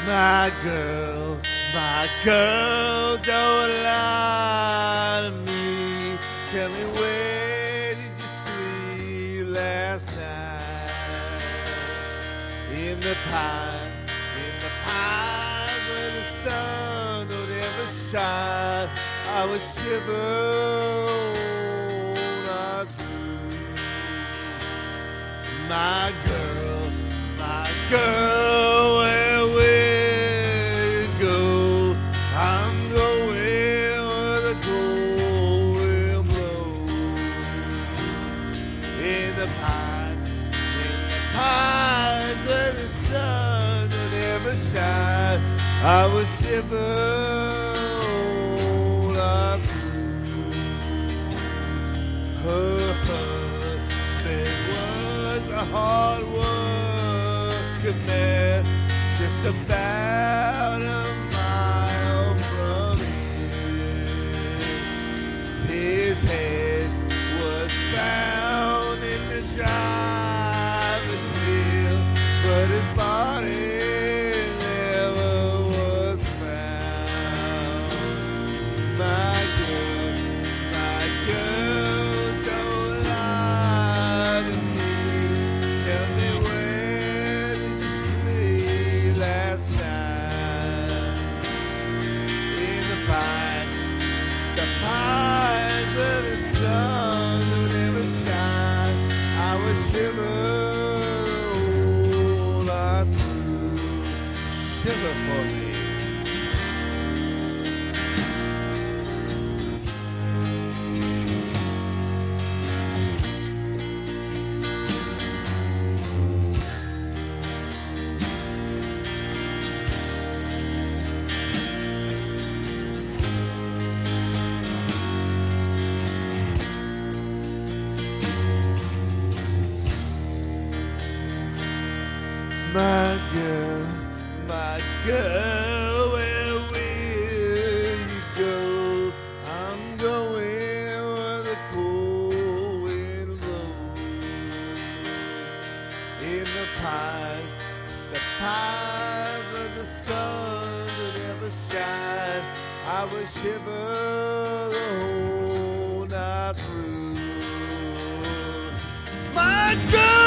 My girl, don't lie to me. Tell me, where did you sleep last night? In the pines where the sun don't ever shine. I was shivering all through. My girl, where will you go? I'm going where the cold wind blows. In the pines where the sun don't ever shine. I was shivering all through. Her husband was a hard working man, just about a mile from here. His head was found in the driving wheel, but his body never was found. My girl, don't lie to me. Tell me, where did you sleep last night? In the pines where the sun would never shine. I was shivering all through. Shiver for me. My girl, where will you go? I'm going where the cold wind blows. In the pines where the sun would ever shine. I would shiver the whole night through. My girl.